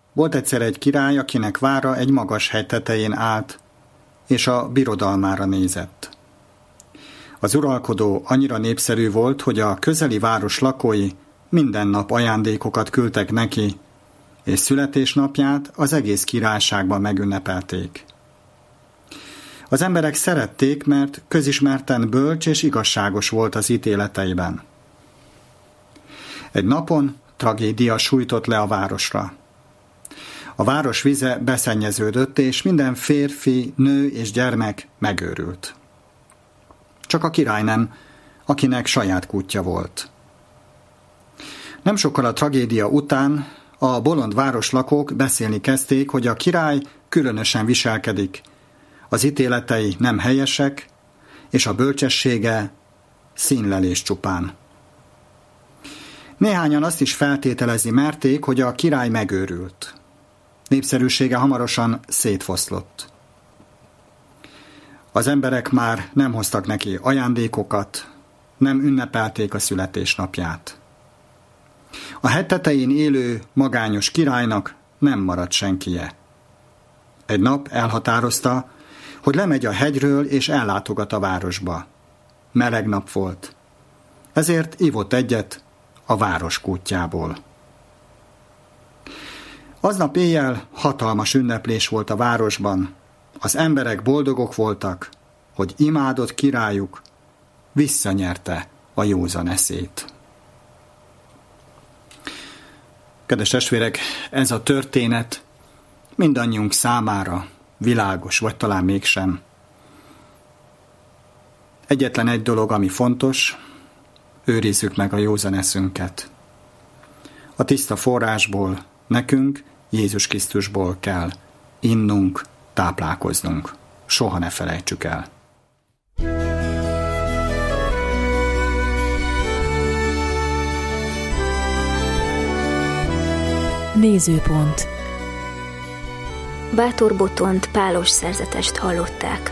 Volt egyszer egy király, akinek vára egy magas hegy tetején állt, és a birodalmára nézett. Az uralkodó annyira népszerű volt, hogy a közeli város lakói minden nap ajándékokat küldtek neki, és születésnapját az egész királyságban megünnepelték. Az emberek szerették, mert közismerten bölcs és igazságos volt az ítéleteiben. Egy napon tragédia sújtott le a városra. A város vize beszennyeződött, és minden férfi, nő és gyermek megőrült. Csak a király nem, akinek saját kútja volt. Nem sokkal a tragédia után a bolond városlakók beszélni kezdték, hogy a király különösen viselkedik, az ítéletei nem helyesek, és a bölcsessége színlelés csupán. Néhányan azt is feltételezni merték, hogy a király megőrült. Népszerűsége hamarosan szétfoszlott. Az emberek már nem hoztak neki ajándékokat, nem ünnepelték a születésnapját. A hegy tetején élő magányos királynak nem maradt senkie. Egy nap elhatározta, hogy lemegy a hegyről és ellátogat a városba. Meleg nap volt. Ezért ivott egyet a város kútjából. Aznap éjjel hatalmas ünneplés volt a városban. Az emberek boldogok voltak, hogy imádott királyuk visszanyerte a józan eszét. Kedves testvérek, ez a történet mindannyiunk számára világos, vagy talán mégsem. Egyetlen egy dolog, ami fontos, őrizzük meg a józan eszünket. A tiszta forrásból nekünk, Jézus Krisztusból kell innunk, táplálkoznunk. Soha ne felejtsük el. Nézőpont. Bátor Botont pálos szerzetest hallották.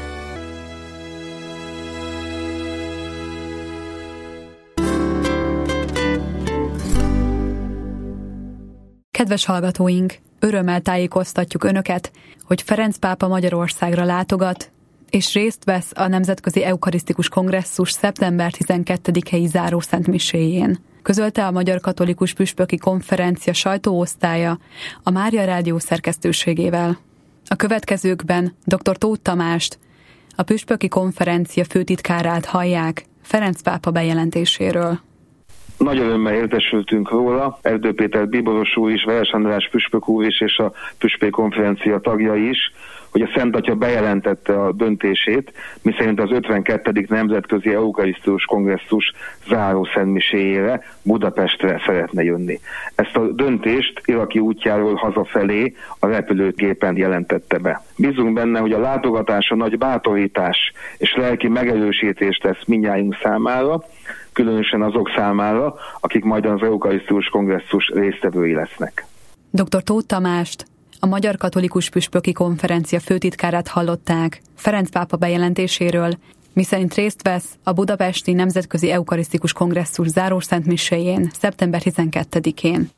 Kedves hallgatóink, örömmel tájékoztatjuk Önöket, hogy Ferenc pápa Magyarországra látogat, és részt vesz a Nemzetközi Eukarisztikus Kongresszus szeptember 12-i zárószentmiséjén. Közölte a Magyar Katolikus Püspöki Konferencia sajtóosztálya a Mária Rádió szerkesztőségével. A következőkben dr. Tóth Tamást, a Püspöki Konferencia főtitkárát hallják Ferenc pápa bejelentéséről. Nagy örömmel értesültünk róla, Erdő Péter bíboros úr is, Veres András püspök úr is, és a Püspöki Konferencia tagjai is, hogy a Szent Atya bejelentette a döntését, miszerint az 52. Nemzetközi Eukarisztikus Kongresszus záró szentmiséjére Budapestre szeretne jönni. Ezt a döntést iraki útjáról hazafelé a repülőgépen jelentette be. Bízunk benne, hogy a látogatása nagy bátorítás és lelki megerősítést tesz mindnyájunk számára, különösen azok számára, akik majd az Eukarisztikus Kongresszus résztvevői lesznek. Dr. Tóth Tamást, a Magyar Katolikus Püspöki Konferencia főtitkárát hallották Ferenc pápa bejelentéséről, miszerint részt vesz a Budapesti Nemzetközi Eukarisztikus Kongresszus zárószentmiséjén szeptember 12-én.